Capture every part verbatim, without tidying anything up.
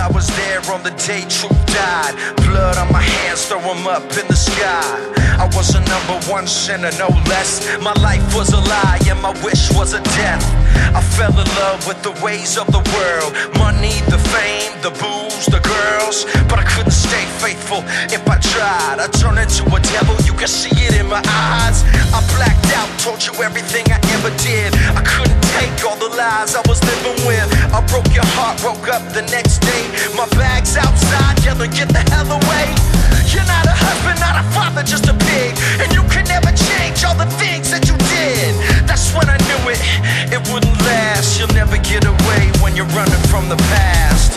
I was there on the day Truth died. Blood on my hands, throw 'em up in the sky. I was a number one sinner, no less. My life was a lie and my wish was a death. I fell in love with the ways of the world. Money, the fame, the booze, the girls. But I couldn't stay faithful if I tried. I turned into a devil, you can see it in my eyes. I blacked out, told you everything I ever did. I couldn't take all the lies I was living with. I broke your heart, woke up the next day. My bag's outside, yelling, get the hell away. You're not a husband, not a father, just a pig. And you can never change all the things that you did. That's when I knew it, it wouldn't last. You'll never get away when you're running from the past.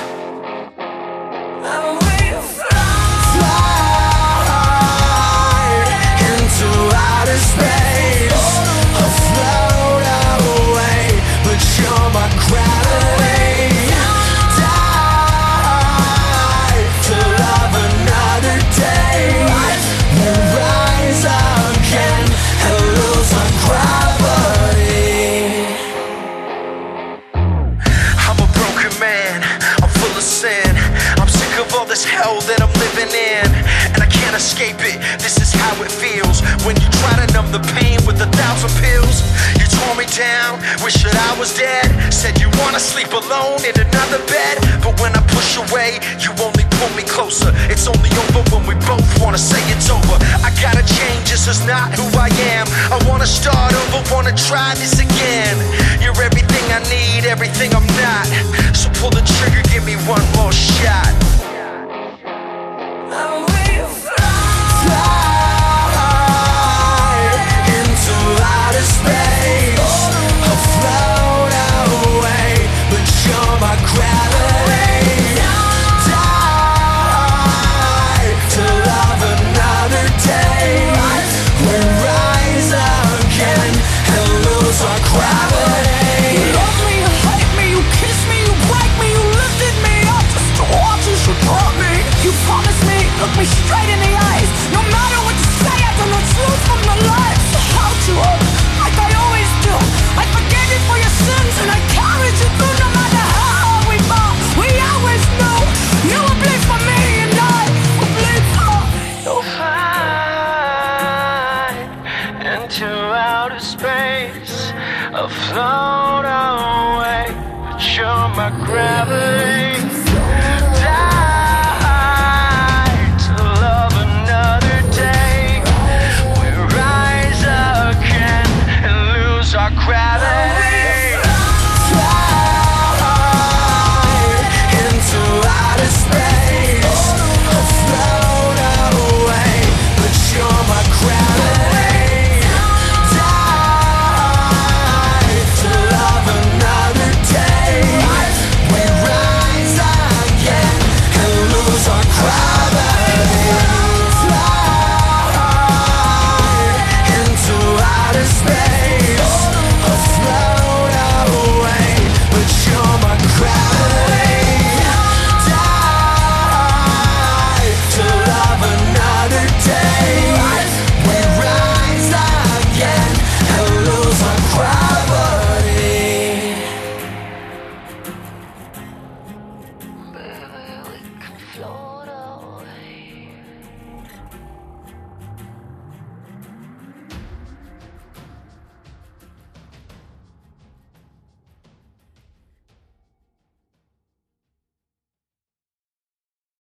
All this hell that I'm living in, and I can't escape it. This is how it feels when you try to numb the pain with a thousand pills. You tore me down, wish that I was dead. Said you wanna sleep alone in another bed, but when I push away, you only pull me closer. It's only over when we both wanna say it's over. I gotta change, this is not who I am. I wanna start over, wanna try this again. You're everything I need, everything I'm not. So pull the trigger, give me one more shot. Look me straight in the eyes. No matter what you say, I don't know truth from the lies. So how'd you up like I always do? I forgave you for your sins and I carried you through. No matter how hard we fall, we always knew you would bleed for me and I would bleed for you. Fly into outer space, afloat away, but you're my gravity.